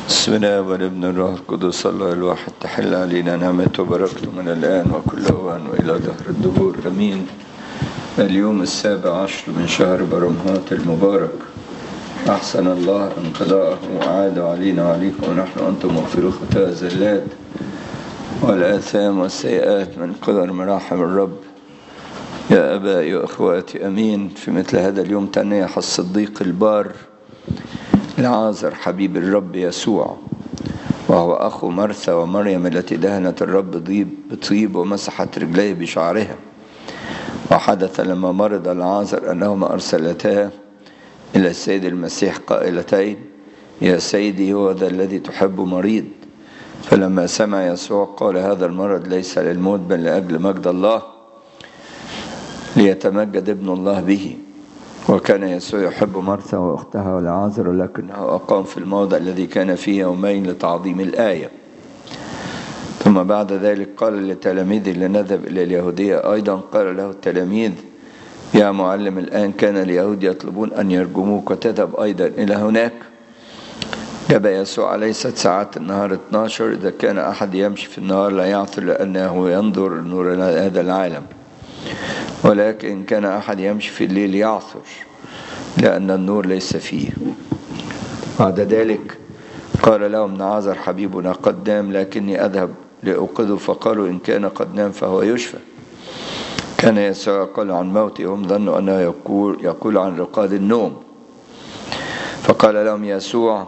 بسم الله والابن الروح القدس الله الواحد تحل علينا نعمته وبركته من الآن وكل أوان وإلى دهر الدهور أمين. اليوم 17 من شهر برمهات المبارك، أحسن الله انقضاءه وأعاد علينا وعليكم ونحن أنتم مغفروا خطايا الزلات والآثام والسيئات من قدر مراحم الرب. يا أبائي وأخواتي أمين. في مثل هذا اليوم تنيح الصديق البار العازر حبيب الرب يسوع، وهو أخو مرثا ومريم التي دهنت الرب بطيب ومسحت رجليه بشعرها. وحدث لما مرض العازر أنهما أرسلتا إلى السيد المسيح قائلتين: يا سيدي هو ذا الذي تحب مريض. فلما سمع يسوع قال: هذا المرض ليس للموت بل لأجل مجد الله، ليتمجد ابن الله به. وكان يسوع يحب مرثا وأختها والعازر، ولكنه أقام في الموضع الذي كان فيه يومين لتعظيم الآية. ثم بعد ذلك قال لتلاميذه: لنذهب إلى اليهودية أيضا. قال له التلاميذ: يا معلم، الآن كان اليهود يطلبون أن يرجموك وتذهب أيضا إلى هناك. جاب يسوع عليه 6 ساعات النهار 12. إذا كان أحد يمشي في النهار لا يعثر، لأنه ينظر نور هذا العالم، ولكن كان أحد يمشي في الليل يعثر، لأن النور ليس فيه. بعد ذلك قال لهم: نعازر حبيبنا قد نام، لكني أذهب لأوقظه. فقالوا: إن كان قد نام فهو يشفى. كان يسوع يقول عن موته، هم ظنوا أنه يقول عن رقاد النوم. فقال لهم يسوع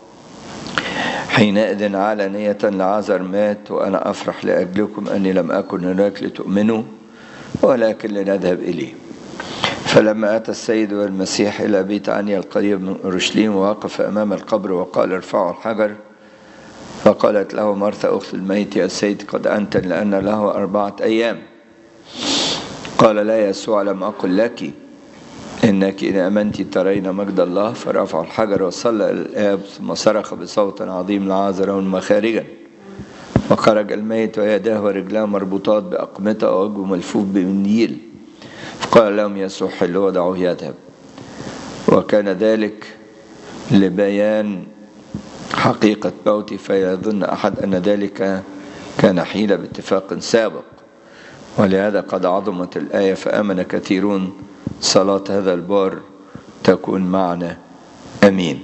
حينئذ علانية: نعازر مات، وأنا أفرح لأجلكم أني لم أكن هناك لتؤمنوا، ولكن لنذهب إليه. فلما أتى السيد والمسيح إلى بيت عنيا القريب من أورشليم، ووقف أمام القبر وقال: ارفعوا الحجر. فقالت له مرثا أخت الميت: يا سيد قد أنتن، لأن له 4 أيام. قال: لا يسوع، لم أقل لك إنك إن آمنت ترين مجد الله؟ فرفعوا الحجر وصلى إلى الآب، ثم صرخ بصوت عظيم: لعازر مخارجا. وخرج الميت ويداه ورجلاه مربوطات بأقمطة ووجهه ملفوف بمنديل. فقال لهم يسوع: حلوا ودعوه يذهب. وكان ذلك لبيان حقيقة موته، فيظن أحد أن ذلك كان حيلة باتفاق سابق، ولهذا قد عظمت الآية: فآمن كثيرون. صلاة هذا البار تكون معنا أمين.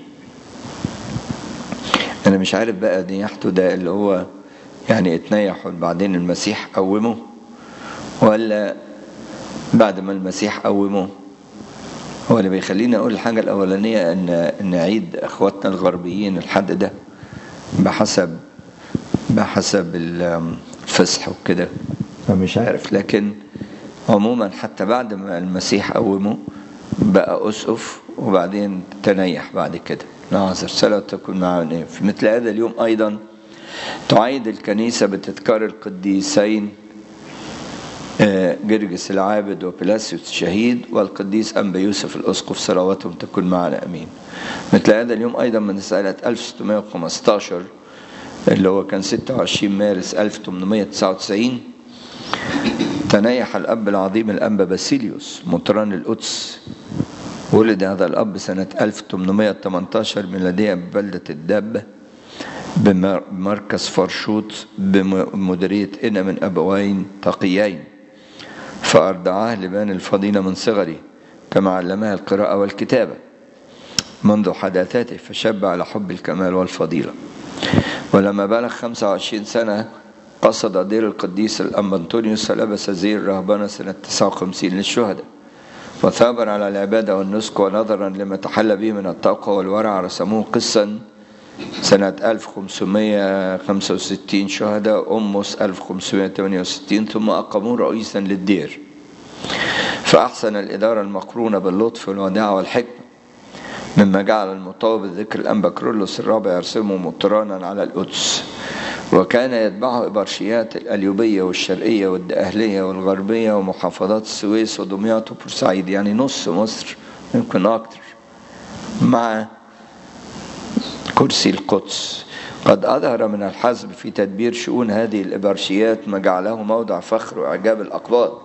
أنا مش عارف بقى نياحته ده اللي هو يعني اتنيح بعدين المسيح قومه، ولا بعد ما المسيح قومه. هو اللي بيخليني أقول الحاجة الأولانية أن نعيد أخواتنا الغربيين الحد ده بحسب الفصح وكده، فمش عارف. لكن عموما حتى بعد ما المسيح قومه بقى أسقف، وبعدين تنيح بعد كده. نعذر صلاة تكون معنا. في مثل هذا اليوم أيضا تعيد الكنيسة بتذكار القديسين جرجس العابد وبلاسيوس الشهيد والقديس أنبا يوسف الأسقف. صلواتهم تكون معنا أمين. مثل هذا اليوم أيضا من سنة 1615 اللي هو كان 26 مارس 1899 تنيح الأب العظيم الأنبا باسيليوس مطران القدس. ولد هذا الأب سنة 1818 ميلادية ببلدة الدابة بمركز فرشوط بمديرية إنا من أبوين تقيين. فأرضعاه لبان الفضيلة من صغري، كما علمها القراءة والكتابة منذ حداثاته، فشب على حب الكمال والفضيلة. ولما بلغ 25 سنة قصد دير القديس الأنبا أنطونيوس، فلبس زي الرهبنة سنة 59 للشهداء، وثابر على العبادة والنسك. ونظرا لما تحلى به من التقوى والورع رسموه قسا سنة 1565 شهداء أمس 1568، ثم أقاموه رئيسا للدير. فأحسن الإدارة المقرونة باللطف والوداعة والحكمة، مما جعل المطوب الذكر الأنبا كرولوس الرابع يرسمه مطرانا على القدس. وكان يتبعه إبرشيات الأليوبية والشرقية والدقهلية والغربية ومحافظات السويس ودمياط وبورسعيد، يعني نص مصر يمكن أكتر، مع كرسي القدس. قد أظهر من الحزب في تدبير شؤون هذه الإبرشيات ما جعله موضع فخر وإعجاب الأقباط،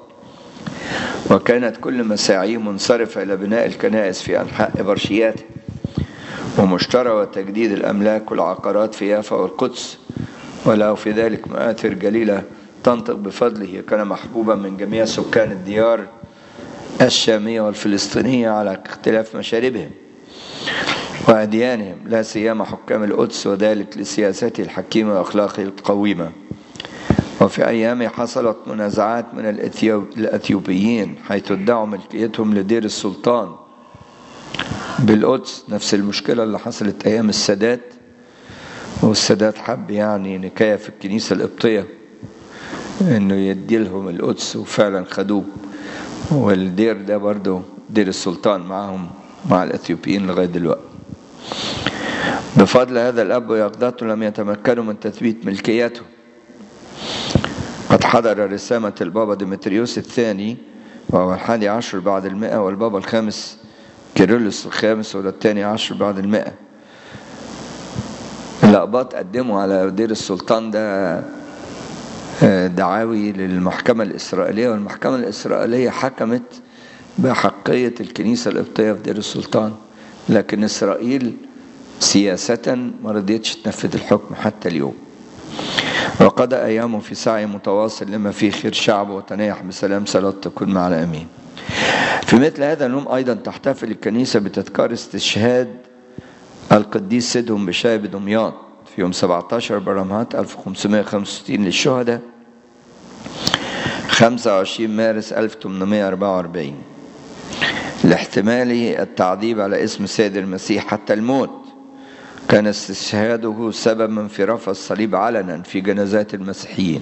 وكانت كل مساعيه منصرفة إلى بناء الكنائس في أنحاء إبرشياته. ومشترى وتجديد الأملاك والعقارات في يافا والقدس، وله في ذلك مآثر جليلة تنطق بفضله. كان محبوبا من جميع سكان الديار الشامية والفلسطينية على اختلاف مشاربهم وأديانهم، لا سيما حكام القدس، وذلك لسياسته الحكيمة وأخلاقه القويمة. وفي أيامه حصلت منازعات من الأثيوبيين حيث ادعوا ملكيتهم لدير السلطان بالقدس، نفس المشكلة اللي حصلت أيام السادات، والسادات حب يعني نكاية في الكنيسة القبطية إنه يدي لهم القدس، وفعلا خدوه. والدير ده برضو دير السلطان معهم مع الأثيوبيين لغاية دلوقتي. بفضل هذا الأب ويقظته لم يتمكنوا من تثبيت ملكيته. قد حضر رسامة البابا ديمتريوس الثاني وهو 11 بعد 100، والبابا الخامس كيرلس الخامس وهو 12 بعد 100. الأقباط قدموا على دير السلطان ده دعاوي للمحكمة الإسرائيلية، والمحكمة الإسرائيلية حكمت بحقية الكنيسة القبطية في دير السلطان، لكن إسرائيل سياسة ما رضيتش تنفذ الحكم حتى اليوم. وقضى أيامه في سعي متواصل لما فيه خير شعبه وتنيح بسلام، صلاة تكون مع الأمين. في مثل هذا اليوم أيضا تحتفل الكنيسة بتذكار استشهاد القديس سيدهم بشاي بدمياط في يوم 17 برمهات 1565 للشهداء، 25 مارس 1844، لاحتمال التعذيب على اسم سيد المسيح حتى الموت. كان استشهاده سببا في رفع الصليب علنا في جنازات المسيحيين.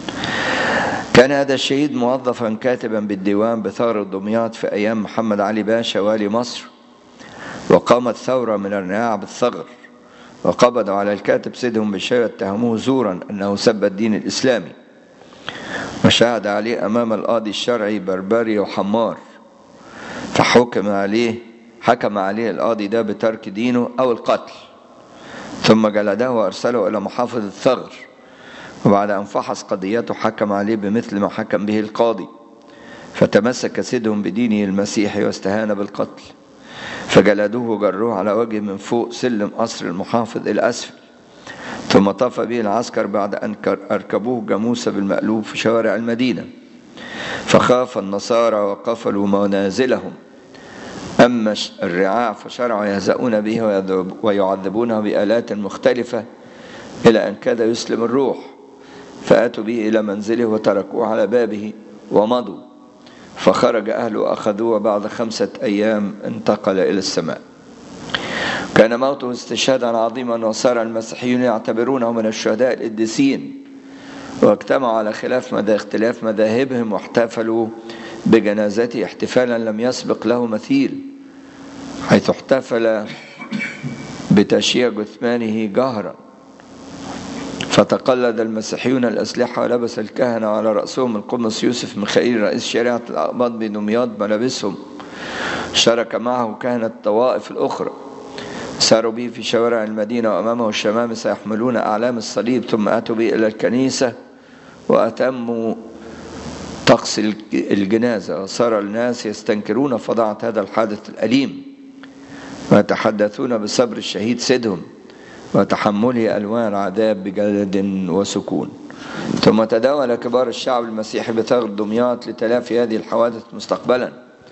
كان هذا الشهيد موظفا كاتبا بالديوان بثغر دمياط في أيام محمد علي باشا والي مصر، وقامت ثورة من الرعاع بالثغر، وقبضوا على الكاتب سيدهم بالشاي واتهموه زورا أنه سب الدين الإسلامي، وشهد عليه أمام القاضي الشرعي بربري وحمار، فحكم عليه القاضي ده بترك دينه أو القتل، ثم جلده وأرسله إلى محافظ الثغر، وبعد أن فحص قضيته حكم عليه بمثل ما حكم به القاضي، فتمسك سيدهم بدينه المسيحي واستهان بالقتل، فجلدوه وجروه على وجهه من فوق سلم قصر المحافظ إلى أسفل، ثم طاف به العسكر بعد أن أركبوه جاموسة بالمقلوب في شوارع المدينة، فخاف النصارى وقفلوا منازلهم. أما الرعاع فشرعوا يهزؤون به ويعذبونه بآلات مختلفة إلى أن كاد يسلم الروح، فأتوا به إلى منزله وتركوه على بابه ومضوا، فخرج أهله وأخذوه، وبعد 5 أيام انتقل إلى السماء. كان موته استشهادا عظيما، وصار المسيحيون يعتبرونه من الشهداء القديسين، واجتمعوا على اختلاف مذاهبهم، واحتفلوا بجنازته احتفالا لم يسبق له مثيل، حيث احتفل بتشييع جثمانه جهرا، فتقلد المسيحيون الأسلحة ولبس الكهنة على رأسهم القمص يوسف ميخائيل رئيس شريعة الأقباط بدمياط ملابسهم. شارك معه كهنة الطوائف الأخرى، ساروا به في شوارع المدينة، وأمامه الشمامسة يحملون أعلام الصليب، ثم أتوا به إلى الكنيسة وأتموا طقس الجنازة، وصار الناس يستنكرون فظاعة هذا الحادث الأليم، ويتحدثون بصبر الشهيد سيدهم وتحمله ألوان عذاب بجلد وسكون. ثم تداول كبار الشعب المسيحي بثغر دمياط لتلافي هذه الحوادث مستقبلا،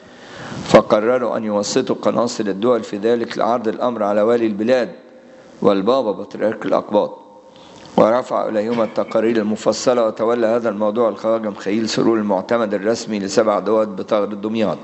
فقرروا أن يوسطوا قناصل الدول في ذلك لعرض الأمر على والي البلاد والبابا بطريرك الأقباط، ورفع إليهما التقارير المفصلة. وتولى هذا الموضوع الخواجة ميخائيل سرور المعتمد الرسمي ل7 دول بثغر دمياط.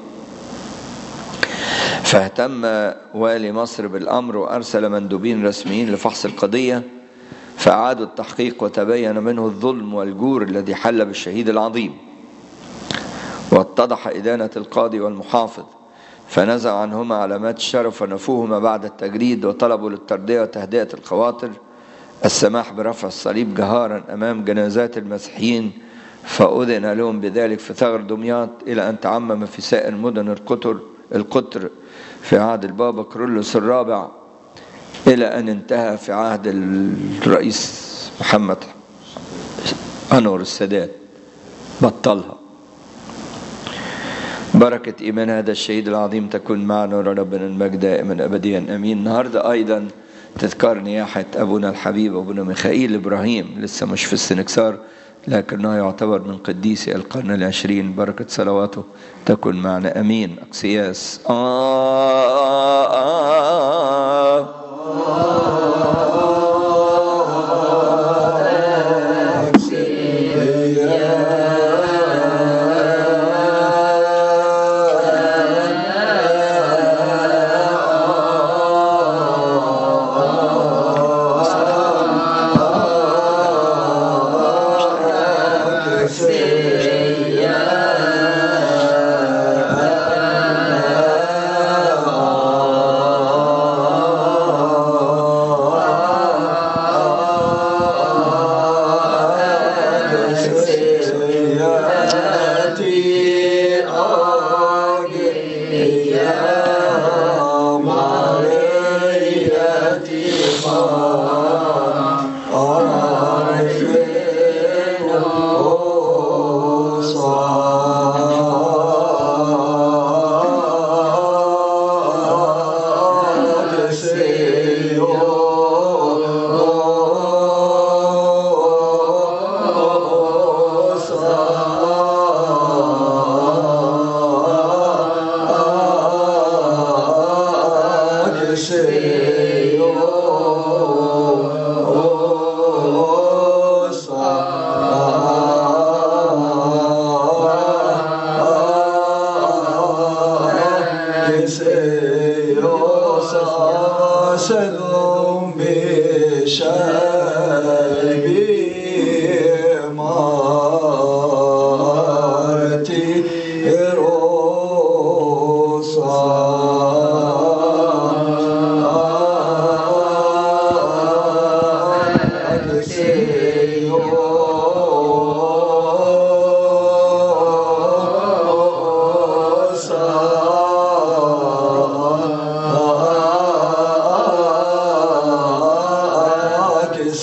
فاهتم والي مصر بالأمر وأرسل مندوبين رسميين لفحص القضية، فأعادوا التحقيق وتبين منه الظلم والجور الذي حل بالشهيد العظيم، واتضح إدانة القاضي والمحافظ، فنزع عنهما علامات الشرف ونفوهما بعد التجريد، وطلبوا للترضية وتهدئة الخواطر السماح برفع الصليب جهارا أمام جنازات المسيحيين، فأذن لهم بذلك في ثغر دمياط، إلى أن تعمم في سائر مدن القطر في عهد البابا كيرلس الرابع، إلى أن انتهى في عهد الرئيس محمد أنور السادات بطلها. بركة إيمان هذا الشهيد العظيم تكون معنا وربنا المجد دائما أبديا أمين. النهاردة أيضا تذكار نياحة أبونا الحبيب أبونا ميخائيل إبراهيم، لسه مش في السنكسار لكنه يعتبر من قديسي القرن العشرين. بركة صلواته تكون معنا أمين. أقسياس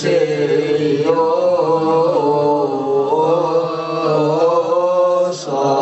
Señor.